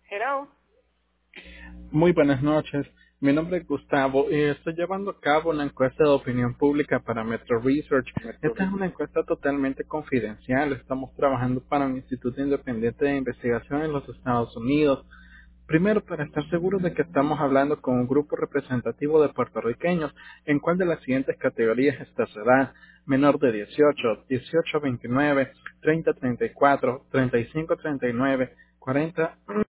Hello. Muy buenas noches. Mi nombre es Gustavo y estoy llevando a cabo una encuesta de opinión pública para Metro Research. Esta es una encuesta totalmente confidencial. Estamos trabajando para un instituto independiente de investigación en los Estados Unidos. Primero, para estar seguros de que estamos hablando con un grupo representativo de puertorriqueños, ¿en cuál de las siguientes categorías está su edad? Menor de 18, 18 a 29, 30 a 34, 35 a 39, 40